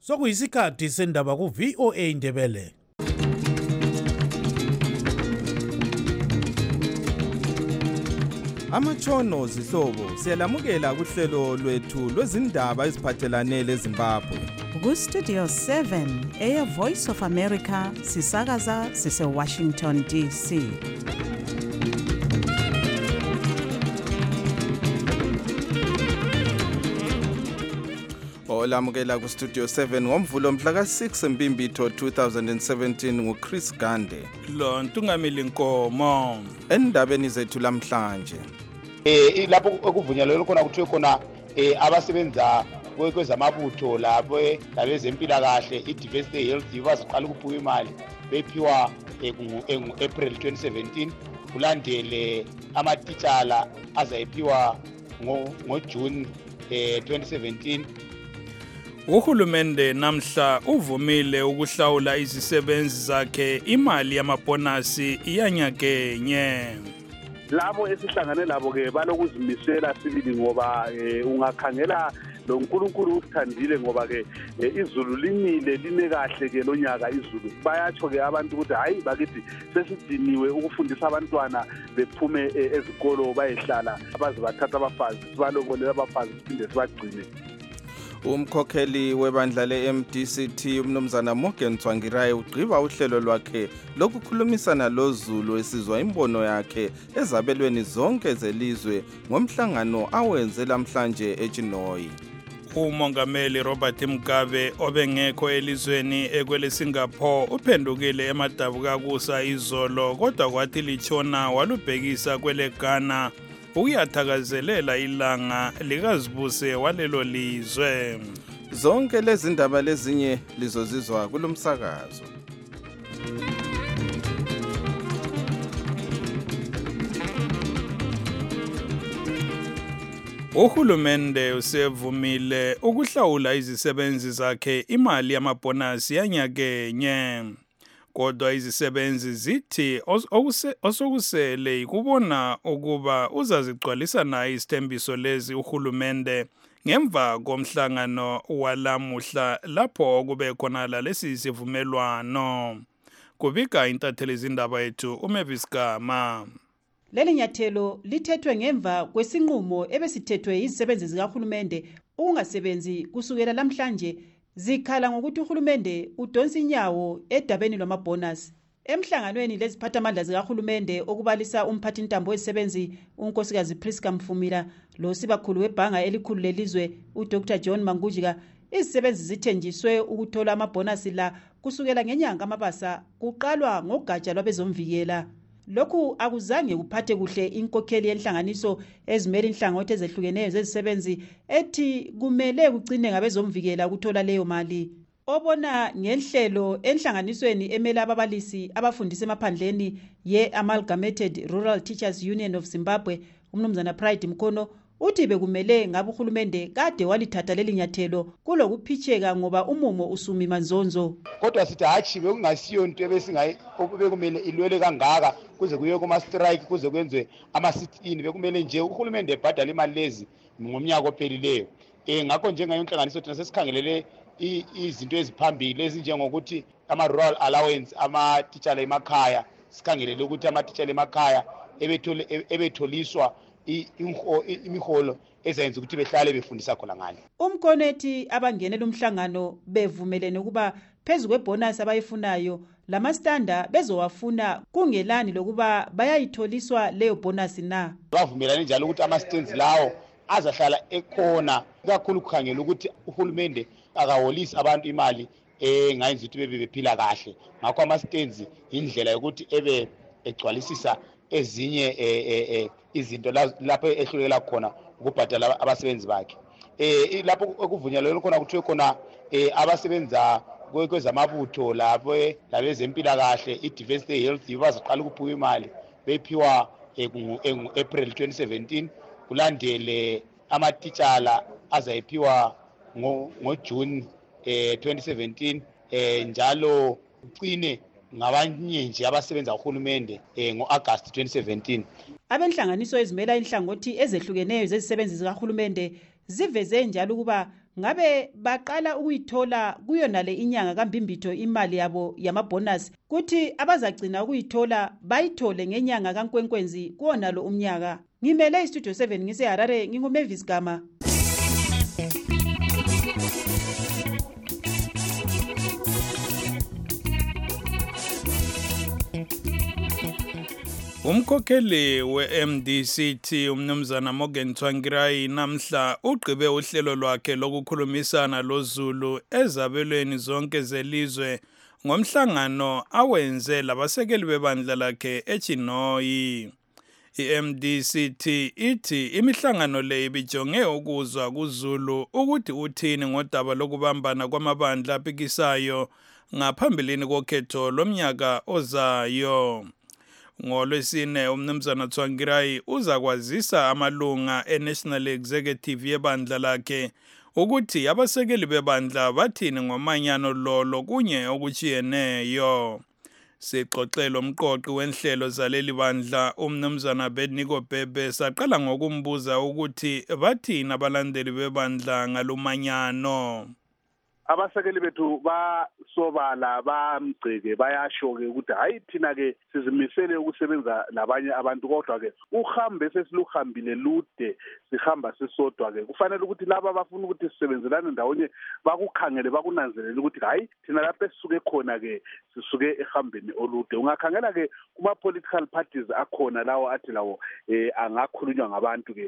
Sokuyisikhathi sendaba ku VOA Indebele. Amatshono zihlobo siyalamukela kuhlelo lwethu lwezindaba eziphathelane leZimbabwe. Ku Studio 7 Air Voice of America sisakaza sise Washington DC. Olamukela ku Studio 7 ngomvulo mhla ka6 Mbimbitho 2017 nguChris Gande. Lo Ntungamili Nkomo. Endabeni zethu lamhlanje. Lapho okuvunyelwe khona kuthiwe khona abasebenza kwezamabutho lapho labezempilakahle i-Diversity Health baziqala ukuphuka imali bephiwa April 2017 kulandele amatitshala azayiphiwa ngoJune 2017. Uhulumende namhla uvumile ukuhlawula izisebenzi zakhe imali yamabonasi iyanyakenye. Labo esihlangane labo ke balokuzimisela sibili ngoba ungakhangela lo nkulunkulu usithandile ngoba ke izulu linile line kahle ke lonyaka izulu bayatsho ke abantu ukuthi hayi bakithi sesidiniwe ukufundisa abantwana bephume ezikolo bayehlala abaze bathatha abafazi sibalobolela abafazi siphinde sibagcine. Umkhokheli webandla le-MDCT umnumzana Morgan Tsvangirai ugqiba uhlelo lwakhe lokukhulumisana loZulu esizwa imbono yakhe ezabelweni zonke zelizwe ngomhlangano awenze namhlanje eChinoyi. Umongameli Robert Mugabe obengekho elizweni ekwele Singapore uphendukile emadabukakusa izolo kodwa kwathi lichona walubhekisa kwele Ghana uyathakazelela ilanga likazibuse walelo lizwe. Zonke lezi ndaba lezinye lizozizwa kulomsakazo. Uhulumende usevumile ukuhlawula izisebenzi zakhe imali yamabonasi yanyakenye. Kodwa izisebenzi zithi osokusele ikubona ukuba uzazigcwalisa nayo isithembiso lezi uhulumende ngemva komhlangano walamuhla lapho kube khona lalesi sivumelwano. Kubika intatheli izindaba yethu uMavis Gama. Leli nyathelo lithethwe ngemva kwesinqumo ebesithethwe izisebenzi zikahulumende ukungasebenzi kusukela namhlanje zikhala ngokuthi uhulumende udonsa inyawo edabeni lwamabonus. Emhlanganweni leziphathamandla zikahulumende okubalisa umphathintambo wezisebenzi unkosikazi Priska Mfumira lo sibakhulu webhanga elikhulu lelizwe uDr John Mangujika, izisebenzi zithenjiswe ukuthola amabonus la kusukela ngenyanga amabasa kuqalwa ngogatsha lwabezomvikela. Lokhu akuzange kuphathe kuhle inkokheli yenhlanganiso ezimele inhlangothi ezehlukeneyo zezisebenzi ethi kumele kugcine ngabezomvikela ukuthola leyo mali. Obona ngenhlelo enhlanganisweni emele ababalisi abafundisa emaphandleni ye-Amalgamated Rural Teachers Union of Zimbabwe umnumzana Pride Mkono uthi bekumele ngabe uhulumende kade walithatha leli nyathelo kulokuphitsheka ngoba umumo usumi manzonzo. Kodwa sithi hatshi bekungasiyo into bekumele ilwele kangaka kuze kuye kuma strike kuze kwenziwe ama-sit-in bekumele nje uhulumende ebhadala imali lezi ngomnyaka ophelileyo. Ngakho njengayonhlanganiso thina sesikhangelele izinto eziphambili ezinjengokuthi ama-rural allowance amatitshala emakhaya sikhangelele ukuthi amatitshala emakhaya ebetholiswa imiholo ezayenza ukuthi behlale befundisa khona ngani. Umkonethi abangenela umhlangano bevumelene ukuba phezu kwebonus abayifunayo lamastanda bezowafuna kungelani lokuba bayayitholiswa leyo bonus na. Bavumelane njalo ukuthi ama-stands lawo azahlala ekhona kakhulu kukhangela ukuthi uhulumende akaholisi abantu imali ngayenza ukuthi bephila kahle. Ngakho ama-stands indlela yokuthi ebe egcwalisisa ezinye izinto lapho ehlulekela khona ukubhadala abasebenzi bakhe. Lapho okuvunyelwe khona kuthiwe khona abasebenza kwezamabutho lapho labezempilakahle i-Diversity Health baziqala ukuphuka imali bephiwa April 2017 kulandele amatitshala azayiphiwa ngoJune 2017 njalo ucine ngabanye nje abasebenza uhulumende ngoAugust 2017. Abenhlanganiso ezimela inhlangothi ezehlukeneyo zezisebenzi zikahulumende ziveze njalo ukuba ngabe baqala ukuyithola kuyonale inyanga kaMbimbitho imali yabo yamabonus kuthi abazagcina ukuyithola bayithole ngenyanga kaNkwenkwenzi kuwonalo umnyaka. Ngimele istudio 7 ngiseHarare nginguMavis Gama. Umkhokheli we-MDCT umnumzana Morgan Tsvangirai namhla ugqibe uhlelo lwakhe lokukhulumisana loZulu ezabelweni zonke zelizwe ngomhlangano awenze labasekeli bebandla lakhe eChinoyi. I-MDCT ithi imihlangano le ibijonge ukuzwa kuZulu ukuthi uthini ngodaba lokubambana kwamabandla aphikisayo ngaphambilini kokhetho lomnyaka ozayo. NgoLwesine umnumzana Tsvangirai uzakwazisa amalunga eNational Executive yebandla lakhe ukuthi abasekeli bebandla bathini ngomanyano lolo kunye okuchiyeneyo. Sixoxela umqoqi wenhlelo zaleli bandla umnumzana Bedniko Bhebe saqala ngokumbuza ukuthi bathini abalandeli bebandla ngalumanyano. Abasekeli bethu basobala bamgceke bayasho-ke ukuthi hayi thina-ke sizimisele ukusebenza labanye abantu kodwa-ke uhambe sesiluhambile lude sihamba sisodwa-ke kufanele ukuthi laba abafuna ukuthi sisebenzelane ndawonye bakukhangele bakunanzelele ukuthi hayi thina lapho esisuke khona-ke sisuke ehambeni olude. Ungakhangela-ke kuma-political parties akhona lawo athi lawo angakhulunywa ngabantu-ke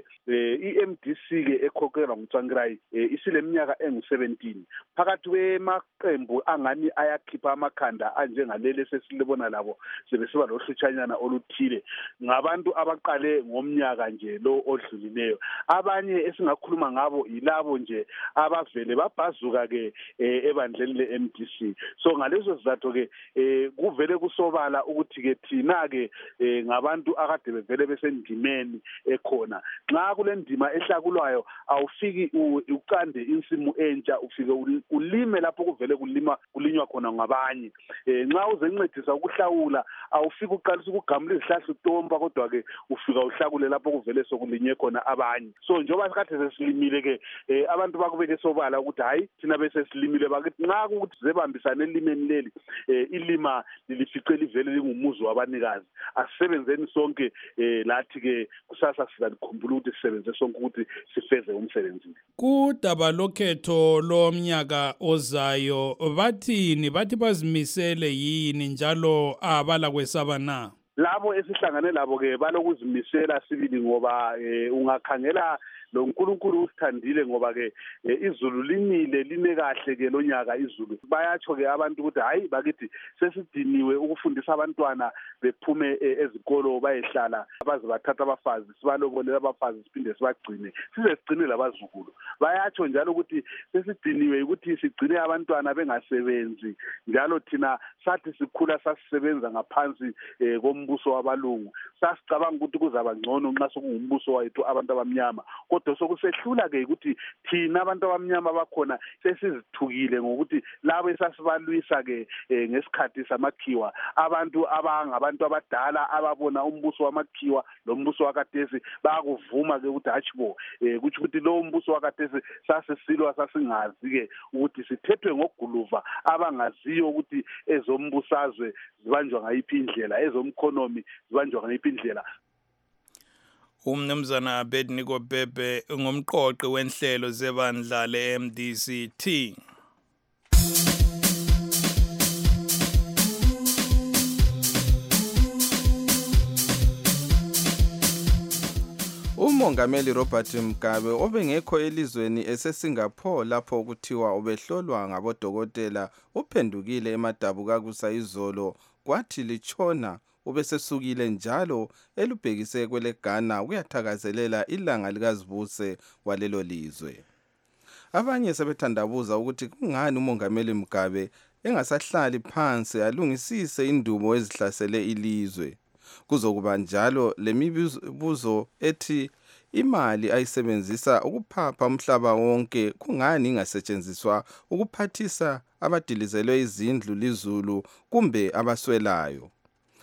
i-MDC-ke ekhokhelwa nguTsvangirai isileminyaka engu-17 phakathi kwemaqembu angani ayakhipha amakhanda anjengalele sesilibona labo sebesiba lohlutshanyana oluthile ngabantu abaqale ngomnyaka nje lo odlulileyo. Abanye esingakhuluma ngabo yilabo nje abavele babhazuka-ke ebandleni le-MDC. So ngalezo sizathu-ke kuvele kusobala ukuthi-ke thina-ke ngabantu akade bevele besendimeni ekhona. Nxa kule ndima ehlakulwayo awufiki uqande insimu entsha ufike ulime lapho kuvele kulinywa khona ngabanye. Nxa uzencedisa ukuhlawula awufiki uqalisa ukugamula izihlahla utomba kodwa-ke ufika uhlakule lapho kuvele sokulinye khona abanye. So njengoba sikade sesilimile-ke abantu bakubeke sobala ukuthi hayi thina bese silimile bakithi nxa ukuthi zebambisane elimeni leli ilima lilifice livele lingumuzi wabanikazi asisebenzeni sonke lathi-ke kusasa sizalikhumbula ukuthi sisebenze sonke ukuthi sifeze umsebenzi. Kudaba lokhetho lomnyaka ozayo bathini bathi bazimisele yini njalo abala kwesaba na? Labo esihlangane labo-ke balokuzimisela sibili ngoba ungakhangela lo uNkulunkulu usithandile ngoba-ke izulu linile line kahle-ke lonyaka izulu. Bayatsho-ke abantu ukuthi hayi bakithi sesidiniwe ukufundisa abantwana bephume ezikolo bayehlala baze bathatha abafazi sibalobolele abafazi siphinde sibagcine size sigcine labazukulu. Bayatsho njalo ukuthi sesidiniwe ukuthi sigcine abantwana bengasebenzi njalo thina sathi sikhula sasisebenza ngaphansi kombuso wabalungu sasicabanga ukuthi kuzaba ngcono nxa sokungumbuso wethu abantu abamnyama kodwa sokusehlula-ke ukuthi thina abantu abamnyama bakhona sesizithukile ngokuthi labo esasibalwisa-ke ngesikhathi samakhiwa abantu abangabantu abadala ababona umbuso wamakhiwa lo mbuso wakadesi bayakuvuma-ke ukuthi hatshibo kutsho ukuthi lowo mbuso wakadesi sasisilwa sasingazi-ke ukuthi sithethwe ngoguluva abangaziyo ukuthi ezombusazwe zibanjwa ngayiphi indlela ezomkhonomi zibanjwa ngayiphi indlela. Umnumzana Bedniko Bhebe ngumqoqi wenhlelo zebandla le-MDCT. Umongameli Robert Mugabe obengekho elizweni eseSingapore lapho kuthiwa ubehlolwa ngabodokotela uphendukile emadabukakusa izolo kwathi litshona ubesesukile njalo elubhekise kweleGhana kuyathakazelela ilanga likazibuse walelo lizwe. Abanye sebethandabuza ukuthi kungani umongameli Mugabe engasahlali phansi alungisise indubo ezihlasele ilizwe. Kuzokuba njalo lemibuzo ethi imali ayisebenzisa ukuphapha umhlaba wonke kungani ingasetshenziswa ukuphathisa abadilizelwe izindlu lizulu kumbe abaswelayo.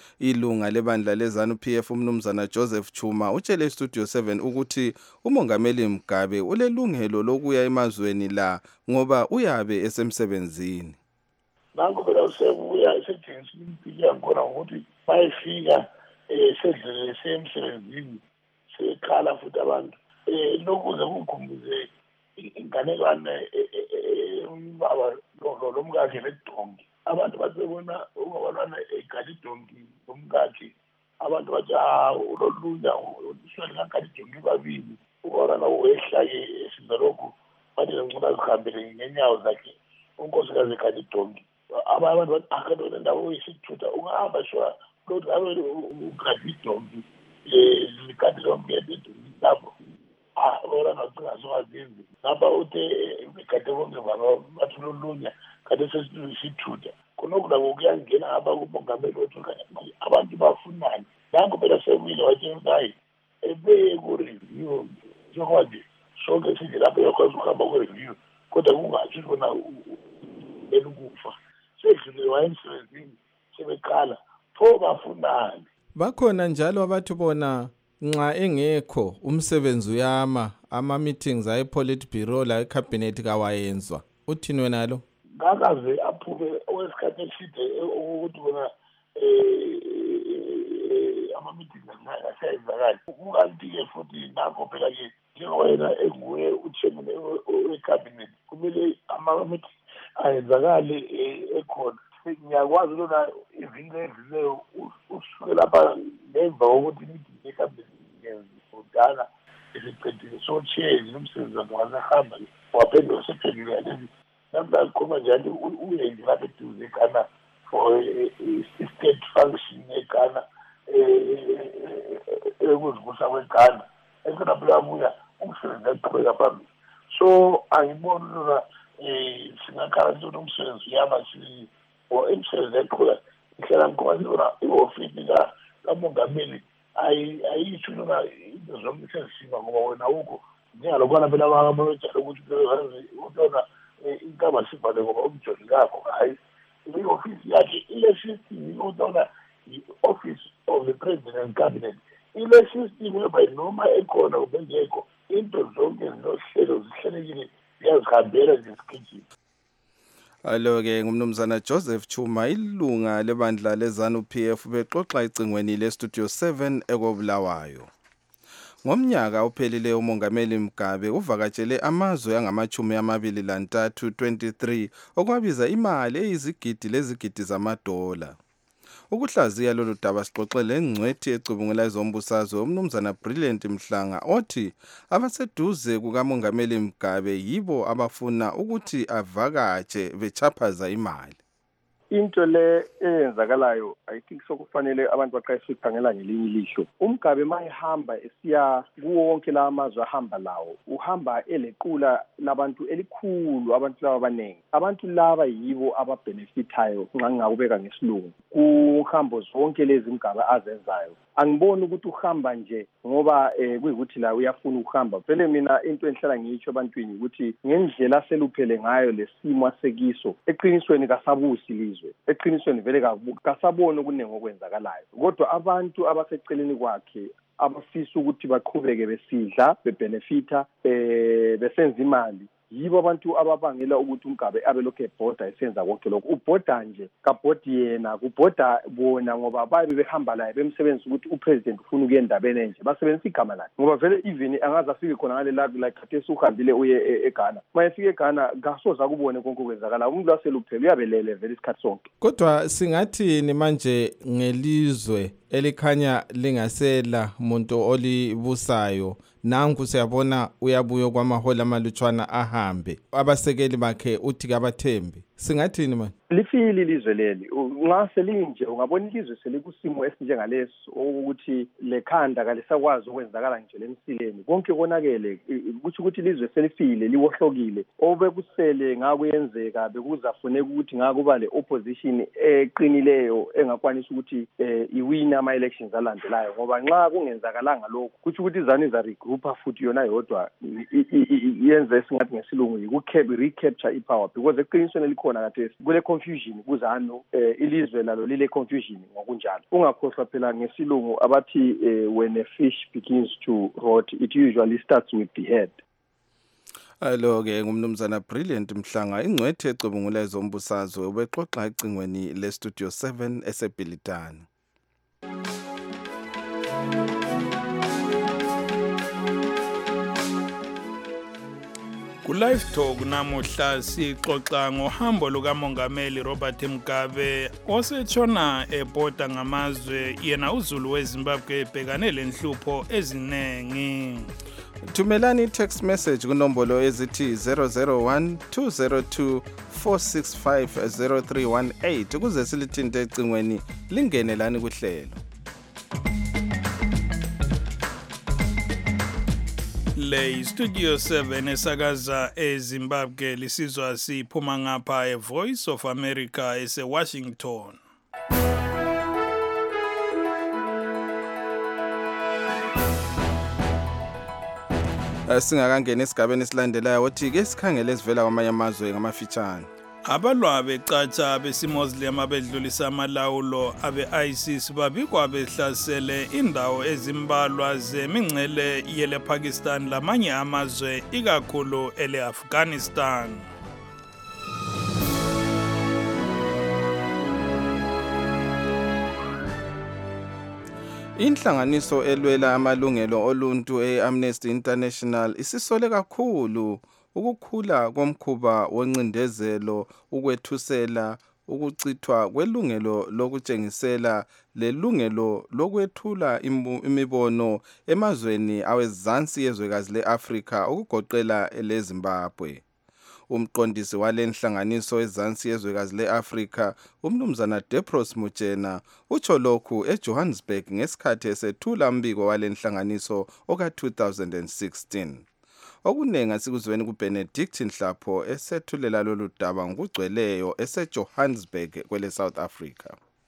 Ilunga lebandla leZANU-PF umnumzana Joseph Chuma utshele iStudio 7 ukuthi uMongameli Mugabe ulelungelo lokuya emazweni la ngoba uyabe esemsebenzini. Nangu phela usebuya esejengisini impilo yakhona ukuthi bayifika sedlele semsebenzini sekhala futhi abantu lokuze kukhumbuze inganekwane ubaba lo mkakhe nedonki. Abantu basebona ubabana egadi donki umkakhe. Abantu bathi ulolunya uswele ngakadi donki babili. Ubona wehlake esidoloko bathi ngicela zihambele ngenyawo zakhe. Unkosikazi egadi donki. Abantu bathi akadona ndawo yisithutha ungahamba shwa lo abe ugadi donki likadi lonke edonki lapho. Ora ngasingazowazinzi ngapha uthe ikade bonke bathi lolunya kade sesithutha konokula ukuyangena ngapha kumongameli wethu abantu bafunani nango phela semile wathi hayi ebe ku-review njengoba sonke sithi lapho yakwazi ukuhamba ku-review kodwa kungathi khona elukufa sedlule wayemsebenzini sebekhala pho bafunani. Bakhona njalo abathi bona nxa engekho umsebenzi uyama ama-meetings ayi-politburo la ecabinet kawayenzwa. Uthini wena lo? Ngakaze aphume owesikhathi eside ukuthi bona ama-meetings asayenzakali. Kukanti-ke futhi nakho phela-ke njengowena enguye uchairman we-cabinet kumele ama-meetings ayenzakale ekhona. Ngiyakwazi lona iviki edluleyo usuke lapha ngemva kokuthi i-meeting ye-cabinet udala esiqedile so-chair nomsebenzi wakhe wasehamba waphendula wasephendula lezi namhla khoma njalo uye nje lapha eduze eGhana for i-state function eGhana ekuzivusa kweGhana ekhonapho uyabuya umsebenzi aqhubeka phambili. So angiboni lona singakhala nje umsebenzi uyama emsebenzi eqhubeka ihlala ngikwazi lona i-ofisi kamongameli ayisho lona into zonke sezisima ngoba wena ukho njengalokwana phela abakamolojalo ukuthi utona inkaba sivale ngoba umjoli kakho hayi i-ofisi yakhe ile-system utona i-office of the president cabinet ile-system whereby noma ekhona ubengekho into zonke zinohlelo zihlelekile ziyazihambela ngesikhathi. Alo-ke ngumnumzana Joseph Chuma ilunga lebandla leZANU-PF bexoxa ecingweni leStudio 7 ekobulawayo. Ngomnyaka ophelile uMongameli Mugabe uvakatshele amazwe angama-23 23 okwabiza imali eyizigidi lezigidi zamadola. Ukuhlaziya lolu daba sixoxele ngcwethi ecubungula ezombusazwe umnumzana Brilliant Mhlanga othi abaseduze kukaMongameli Mugabe yibo abafuna ukuthi avakatshe bechaphaza imali. Into le eyenzakalayo I think sokufanele abantu baqashwe ikhangela ngelinye ilihlo. UMugabe mayihamba esiya kuwo wonke la amazwe ahamba lawo uhamba elequla labantu elikhulu abantu laba abaningi. Abantu laba yibo ababenefitayo nxa ngakubeka ngesilungu kuhambo zonke lezi imigaba azenzayo. Angiboni ukuthi uhamba nje ngoba kuyikuthi la uyafuna ukuhamba. Vele mina into enhlala ngiyitsho abantwini ukuthi ngendlela seluphele ngayo lesimo asekiso eqinisweni kasabusi lizwe. Eqinisweni vele kasabona okuningi okwenzakalayo. Kodwa abantu abaseceleni kwakhe abafisa ukuthi baqhubeke besidla bebenefita besenza imali yibo abantu ababangela ukuthi uMugabe abe lokho ebhoda esenza konke lokho. Ubhoda nje kabhodi yena kubhoda bona ngoba babe behamba laye bemsebenza ukuthi upresident ufuna ukuya endabeni enje basebenzisa igama lakhe ngoba vele even angaze afike khona ngale like khathesi uhambile uye eGhana mayefika eGhana ngasoza kubone konke okwenzakala umuntu laseluphele uyabelele vele isikhathi sonke. Kodwa singathi manje ngelizwe elikhanya lingasela umuntu olibusayo nanku siyabona uyabuya kwamahola amalutshwana ahambe abasekeli bakhe uthi kabathembi singathini manje lifili ilizwe leli nxa selinje ungabona ilizwe selikusimo esinjengaleso ukuthi lekhanda kalisakwazi ukwenzakala nje lemsileni konke konakele kuthi ukuthi ilizwe selifile liwohlokile obekusele ngakuyenzeka bekuzafuneka ukuthi ngakuba le opposition eqinileyo engakwanisa ukuthi iwina ama elections alandelayo ngoba nxa kungenzakalanga lokho kuthi ukuthi izanu iza regroupa futhi yona yodwa yenze singathi ngesilungu recapture ipower because eqinisweni elikhona khona kade kule confusion kuzanu ilizwe lalo lile confusion ngokunjalo. Ungakhohlwa phela ngesilungu abathi when a fish begins to rot it usually starts with the head. Alo-ke ngumnumzana Brilliant Mhlanga ingcwethe ecubungula ezombusazwe ubexoxa ecingweni le-Studio 7 eseBhilitane. Ku-Live Talk namuhla sixoxa ngohambo lukamongameli Robert Mugabe osetshona ebhoda ngamazwe yena uZulu weZimbabwe ebhekane lenhlupho ezinengi. Thumelani text message kunombolo ezithi 001 202 465 0318 ukuze silithinte ecingweni lingene lani kuhlelo. Le Studio 7 esakaza eZimbabwe lisizwa siphuma ngapha eVoice of America eseWashington. Singakangena esigabeni esilandelayo othi ke sikhangele esivela kwamanye amazwe ngamafitshane. Abalwa becatsha besiMuslim abedlulisa amalawulo abe-ISIS babikwa behlasele indawo ezimbalwa zemingcele yele Pakistan lamanye amazwe ikakhulu ele-Afghanistan. Inhlanganiso elwela amalungelo oluntu e-Amnesty International isisole kakhulu ukukhula komkhuba wencindezelo ukwethusela ukucithwa kwelungelo lokutshengisela lelungelo lokwethula imibono emazweni awezansi yezwekazi leAfrika ukugoqela eleZimbabwe. Umqondisi walenhlanganiso ezansi yezwekazi leAfrika umnumzana Depros Mujena utsho lokhu eJohannesburg ngesikhathi esethula umbiko walenhlanganiso oka-2016. Okunenga sikuzweni kuBenedict Nhlapho esethulela lolu daba ngokugcweleyo eseJohannesburg kwele South Africa.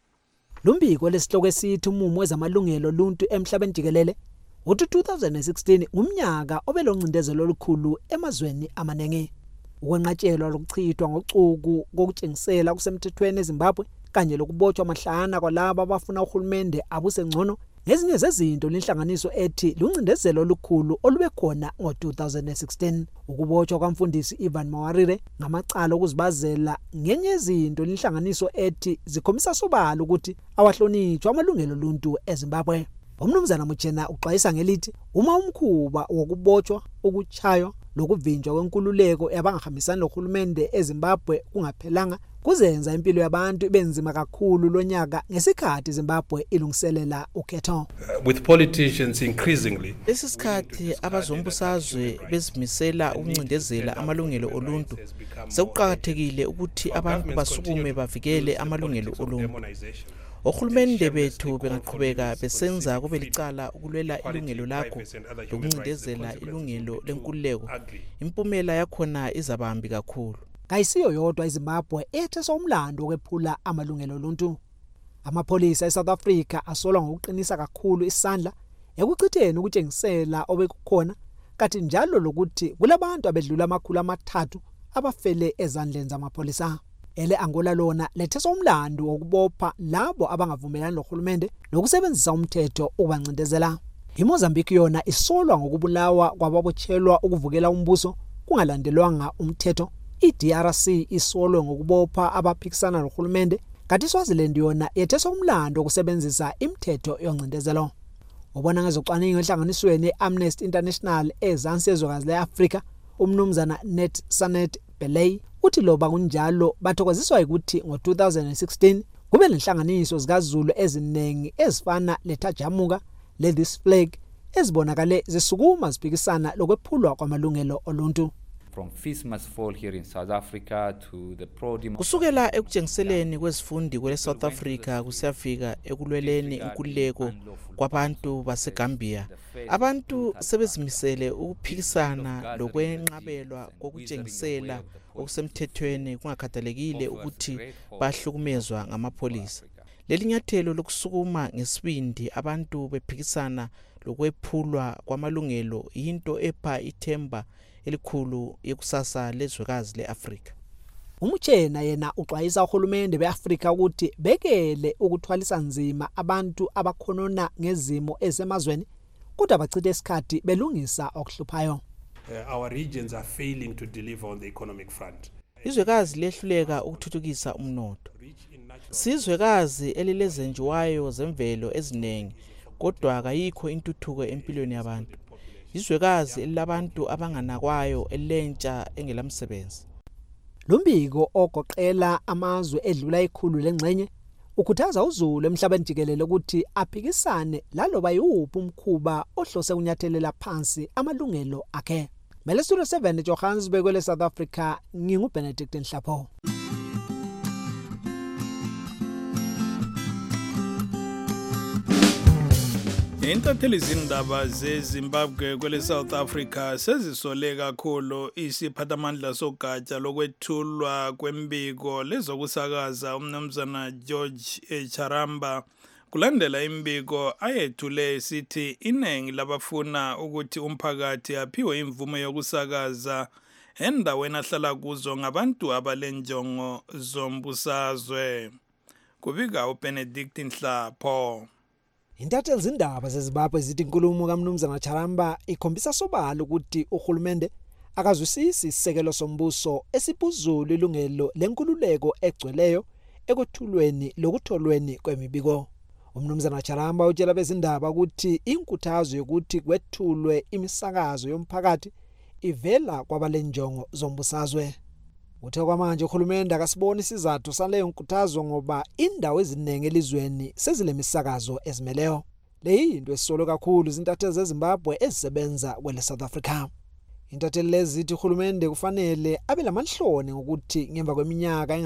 Lumbiko lesihloko esithi umumo wezamalungelo oluntu emhlabeni jikelele uthi 2016 ngumnyaka obeloncindezelo olukhulu emazweni amaningi. Ukwenqatshelwa lokuchithwa ngocuku kokutshengisela kusemthethweni eZimbabwe kanye lokubotshwa amahlana kwalabo abafuna uhulumende abusengcono ngezinye zezinto lenhlanganiso ethi luncindezelo olukhulu olube khona ngo-2016. Ukubotshwa kwamfundisi Ivan Mawarire ngamacala okuzibazela ngenye yezinto lenhlanganiso ethi zikhombisa sobala ukuthi awahlonitshwa amalungelo oluntu eZimbabwe. Umnumzana Mujena uxwayisa ngelithi uma umkhuba wokubotshwa ukuchaywa lokuvinjwa kwenkululeko yabangahambisani nohulumende eZimbabwe kungaphelanga kuzenza impilo yabantu ibenzima kakhulu lonyaka ngesikhathi Zimbabwe ilungiselela ukhetho. With politicians increasingly lesikhathi abazombusazwe bezimisela ukuncindezela amalungelo oluntu sekuqhakathekile ukuthi abantu basukume bavikele amalungelo oluntu. Ohulumende bethu bengaqhubeka besenza kube licala ukulwela ilungelo lakho lokuncindezela ilungelo lenkululeko impumela yakhona izabambi kakhulu. Kayisiyo yodwa iZimbabwe ethesa umlando wokwephula amalungelo oluntu. Amapolisa eSouth Africa asolwa ngokuqinisa kakhulu isandla ekuchitheni ukutshengisela obekukhona kanti njalo lokuthi kulabantu abedlula amakhulu amathathu abafele ezandleni zamapolisa. Ele Angola lona lethesa umlando wokubopha labo abangavumelani nohulumende nokusebenzisa umthetho ukubancindezela. IMozambique yona isolwa ngokubulawa kwababotshelwa ukuvukela umbuso kungalandelwanga umthetho. IDRC isolwe ngokubopha abaphikisana nohulumende kanti iSwaziland yona yethesa umlando wokusebenzisa imithetho yoncindezelo. Ubona ngezocwaningo enhlanganisweni Amnesty International ezansi yezwekazi leAfrika umnumzana Net Sanet Belay uthi loba kunjalo bathokoziswa ukuthi ngo-2016 kube lenhlanganiso zikaZulu eziningi ezifana leThajamuka leThis Flag ezibonakale zisukuma ziphikisana lokwephulwa kwamalungelo oluntu. From Feast Must Fall here in South Africa to the kusukela ekutshengiseleni kwezifundi kwele South Africa kusiyafika ekulweleni inkululeko kwabantu baseGambia. Abantu sebezimisele ukuphikisana lokwenqabelwa kokutshengisela okusemthethweni kungakhathalekile ukuthi bahlukumezwa ngamapolisa. Leli nyathelo lokusukuma ngesibindi abantu bephikisana lokwephulwa kwamalungelo into epha ithemba elikhulu yekusasa lezwekazi leAfrika. Umtshena yena uxwayisa uhulumende beAfrika ukuthi bekele ukuthwalisa nzima abantu abakhonona ngezimo ezemazweni kodwa bachithe isikhathi belungisa okuhluphayo. Our regions are failing to deliver on the economic front. Izwekazi lehluleka ukuthuthukisa umnotho. Sizwekazi elilezenjiwayo zemvelo ezinengi kodwa akayikho intuthuko empilweni yabantu. Izwekazi elilabantu abanganakwayo elentsha engelamsebenzi. Lombiko ogoqela amazwe edlula ikhulu lengxenye ukhuthaza uZulu emhlabeni jikelele ukuthi aphikisane laloba yiwuphi umkhuba ohlose kunyathelela phansi amalungelo akhe. Studio 7 Johannesburg kwele South Africa nginguBenedict Nhlapho. Intatheli izindaba zeZimbabwe kwele South Africa sezisole kakhulu isiphathamandla sogatsha lokwethulwa kwembiko lezokusakaza umnumzana George Charamba kulandela imbiko ayethule sithi inengi labafuna ukuthi umphakathi aphiwe imvume yokusakaza endaweni ahlala kuzo ngabantu abalenjongo zombusazwe. Kubika uBenedict Nhlapho. Intatheli izindaba zeZimbabwe zithi inkulumo kaMnumzana Charamba ikhombisa sobala ukuthi uhulumende akazwisisi isisekelo sombuso esibuzulu ilungelo lenkululeko egcweleyo ekuthulweni lokutholweni kwemibiko. Umnumzana Charamba utshela bezindaba ukuthi inkuthazo yokuthi kwethulwe imisakazo yomphakathi ivela kwabalenjongo zombusazwe. Uthe kwamanje uhulumende akasiboni isizathu saleyo nkuthazo ngoba indawo eziningi elizweni sezilemisakazo ezimeleyo. Leyinto esisolo kakhulu izintatheli zeZimbabwe ezisebenza kwele South Africa. Intatheli lezi zithi uhulumende kufanele abe lamanhloni ngokuthi ngemva kweminyaka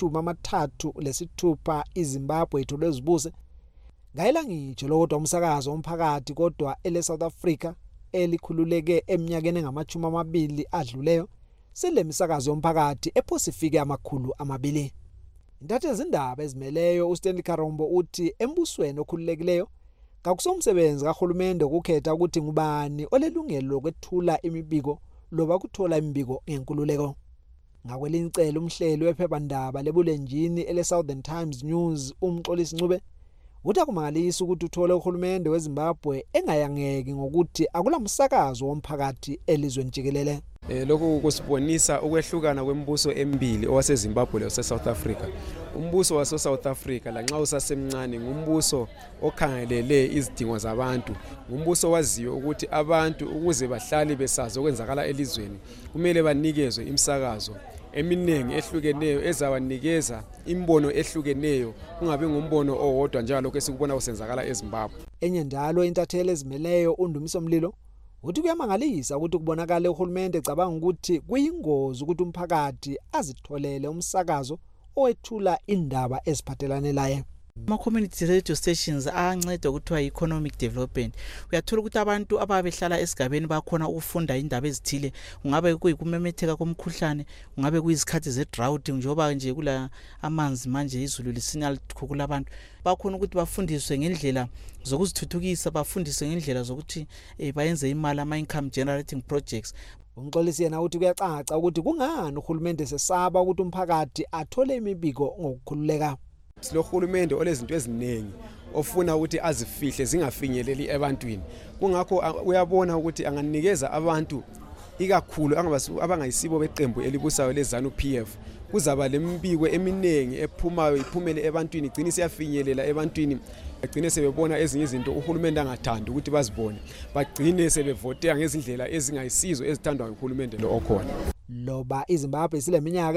engama-36 iZimbabwe ithole izibuse. Ngayela ngitsho lokho umsakazo womphakathi kodwa ele South Africa elikhululeke eminyakeni engama-20 adluleyo selemisakazo yomphakathi ephosifike ama200. Intatheli izindaba ezimeleyo uStanley Karombo uthi embusweni okhululekileyo kakusomsebenzi kahulumende ukukhetha ukuthi ngubani olelungelo lokwethula imibiko loba kuthola imibiko ngenkululeko. Ngakwelinicelo umhleli wephephandaba lebulenjini ele Southern Times News umxolisi Ncube uthi akumangalisa ukuthi uthole uhulumende weZimbabwe engayangeki ngokuthi akulamsakazo womphakathi elizweni jikelele. Lokho kusibonisa ukwehlukana kwembuso emibili owaseZimbabwe leSouth Africa. Umbuso waseSouth Africa lanxa usasemncane ngumbuso okhangelele izidingo zabantu, ngumbuso waziyo ukuthi abantu ukuze bahlale besazi okwenzakala elizweni kumele banikezwe imsakazo eminengi ehlukeneyo ezabanikeza imbono ehlukeneyo kungabe ngumbono owodwa njalo lokho esikubona kusenzakala eZimbabwe. Enye njalo intatheli ezimeleyo uNdumiso Mlilo uthi kuyamangalisa ukuthi kubonakala uhulumende ecabanga ukuthi kuyingozi ukuthi umphakathi azitholele umsakazo owethula indaba eziphathelane laye. Ama-community radio stations ayanceda ukuthiwa economic development. Uyathola ukuthi abantu ababehlala esigabeni bakhona ukufunda indaba ezithile, ungabe kuyikumemetheka komkhuhlane, ungabe kuyizikhathi ze-drought njengoba nje kula amanzi manje izulu lisina likhukula abantu. Bakhona ukuthi bafundiswe ngendlela zokuzithuthukisa, bafundiswe ngendlela zokuthi bayenze imali ama-income generating projects. Umxolisi yena uthi kuyacaca ukuthi kungani uhulumende sesaba ukuthi umphakathi athole imibiko ngokukhululeka. Silohulumende olezinto eziningi ofuna ukuthi azifihle zingafinyeleli ebantwini. Kungakho uyabona ukuthi anganikeza abantu ikakhulu abangayisibo beqembu elibusayo leZANU-PF kuzaba lembiko eminengi ephumayo iphumele ebantwini igcine siyafinyelela ebantwini bagcine sebebona ezinye izinto uhulumende angathanda ukuthi bazibone bagcine sebevotela ngezindlela ezingayisizo ezithandwa nguhulumende lo okhona. Loba iZimbabwe sileminyaka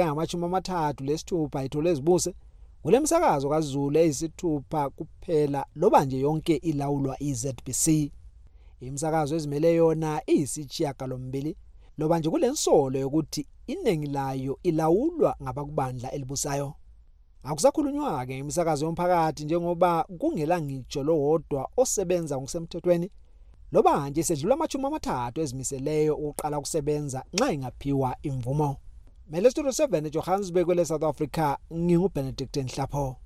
engama-36 ithole izibuse kulemsakazo kaZulu eyisithupha kuphela loba nje yonke ilawulwa iZBC. Imsakazo ezimele yona iyisishiyagalombili loba nje kulensolo yokuthi inengi layo ilawulwa ngabakubandla elibusayo. Akusakhulunywa ke imisakazo yomphakathi njengoba kungela ngitsho lowodwa osebenza ngokusemthethweni loba nje sedlula ama-30 ezimiseleyo ukuqala ukusebenza nxa ingaphiwa imvumo. Studio 7 Johannesburg kwele South Africa nginguBenedict Nhlapho.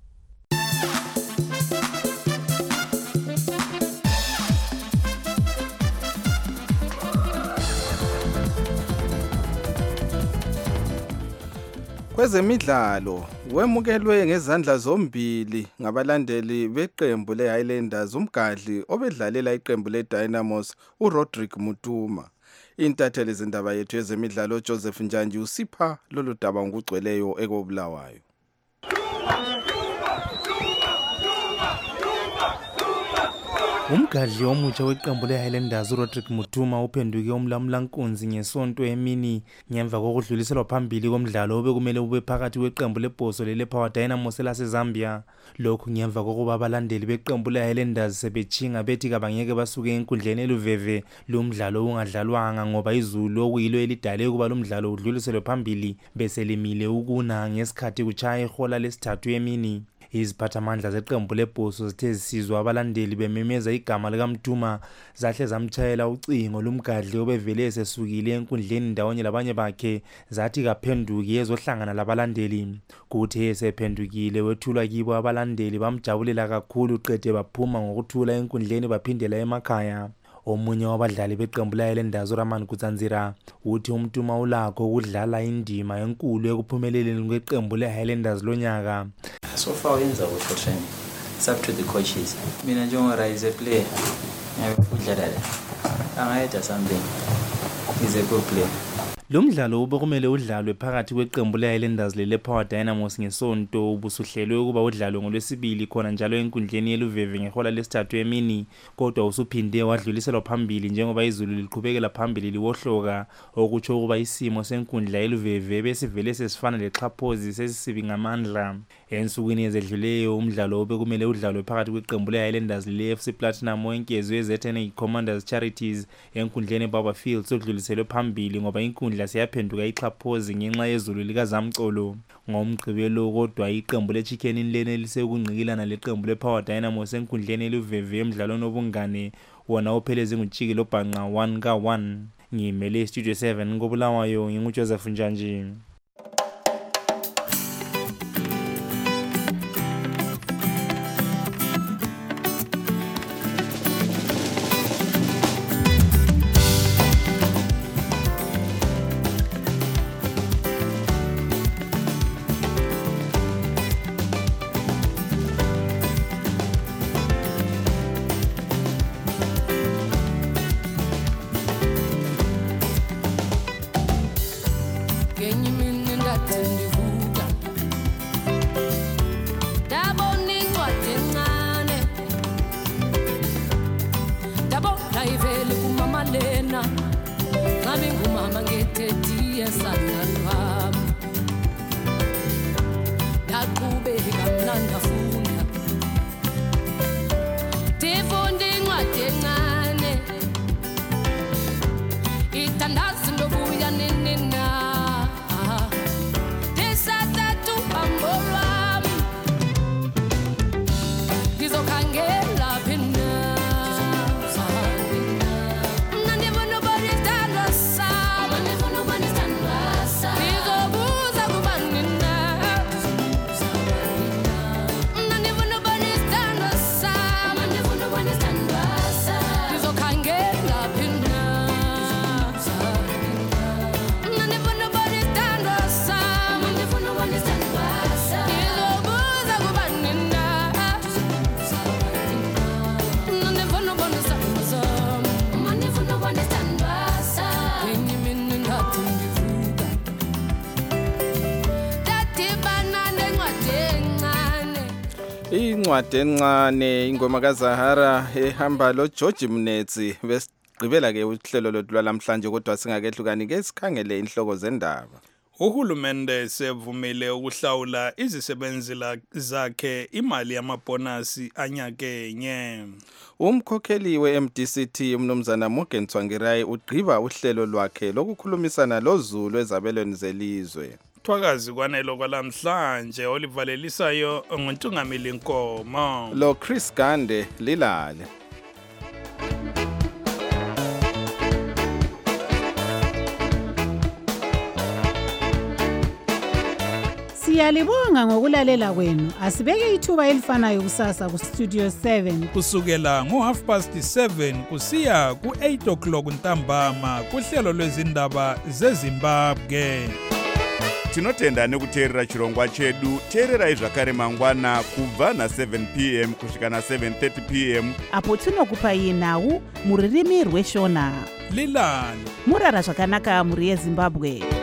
Kwezemidlalo wemukelwe ngezandla zombili ngabalandeli beqembu leHighlanders umgadli obedlalela iqembu leDynamos uRodrick Mutuma. Intatheli zindaba yethu yezemidlalo Joseph Njanji usipha lolu daba ngokugcweleyo ekobulawayo. Umgadli omutsha weqembu leHighlanders uRodrick Mutuma uphenduke umlamulankunzi ngesonto emini ngemva kokudluliselwa phambili komdlalo obekumele ube phakathi kweqembu leBhoso lePower Dynamos laseZambia. Lokhu ngemva kokuba abalandeli beqembu leHighlanders sebechinga bethi kabangeke basuke enkundleni eluveve lomdlalo ungadlalwanga ngoba izulu okuyilo elidale ukuba lomdlalo udluliselwe phambili beselimile ukuna ngesikhathi kuchaya ihola lesithathu emini. Iziphathamandla zeqembu leBhoso zithe zisizwa abalandeli bememeza igama likaMtuma zahle zamtshayela ucingo lomgadli obevele esesukile enkundleni ndawonye labanye bakhe zathi kaphenduki ezohlangana labalandeli. Kuthe esephendukile wethulwa kibo abalandeli bamjabulela kakhulu qede baphuma ngokuthula enkundleni baphindela emakhaya. Omunye wabadlali beqembu leHighlanders uRaman Kutsanzira uthi uMtuma ulakho ukudlala indima enkulu ekuphumeleleni kweqembu leHighlanders lonyaka. So far wenza for training. It's up to the coaches. Mina njengoba is a player. Ngiyakudlala la. Angayeda something. He's a good player. Lo mdlalo ubekumele udlalwe phakathi kweqembu leHighlanders lePower Dynamos ngesonto ubusuhlelwe ukuba udlalwe ngolwesibili khona njalo enkundleni yeluveve ngehola lesithathu emini kodwa usuphinde wadluliselwa phambili njengoba izulu liqhubekela phambili liwohloka okutsho ukuba isimo senkundla yeluveve besivele sesifana lexhaphozi sesisibi ngamandla. Ensukwini ezedluleyo umdlalo obekumele udlalwe phakathi kweqembu leHighlanders leFC Platinum wenkezwe eZTN Commanders Charities enkundleni eBaba Fields odluliselwe phambili ngoba inkundla siyaphenduka ixhaphozi ngenxa yezulu likaZamcolo. Ngomgqibelo kodwa iqembu leChicken Inlane lisekungqikilana leqembu lePower Dynamos enkundleni eluveve emdlalweni obungane wona opheleze nguTshiki lobhanqa 1-1. Ngimele Studio 7 ngobulawayo nginguJoseph Njanji. Incwadi encane ingoma kaZahara ehamba loGeorge Mnetsi besigqibela ke uhlelo lothu lwalamhlanje kodwa singakehlukani ke sikhangele inhloko zendaba. Uhulumende sevumile ukuhlawula izisebenzi zakhe imali yamabonasi anyakenye. Umkhokheli weMDCT umnumzana Morgan Tsvangirai ugqiba uhlelo lwakhe lokukhulumisana loZulu ezabelweni zelizwe. Thwakazi kwanelo kwalamhlanje olivalelisayo ngontungameli Nkomo lo Chris Gande lilale. Siyalibonga ngokulalela kwenu. Asibeke ithuba elifanayo kusasa ku Studio 7 kusukela ngo7:30 kusiya ku8 o'clock ntambama kuhlelo lwezindaba zeZimbabwe. tinotenda nekuteerera chirongwa chedu. Teererai zvakare mangwana kubva na7 p.m. kusvika na7:30 p.m. apo tinokupai nhau muririmi rweshona. lilani murara zvakanaka muri yezimbabwe.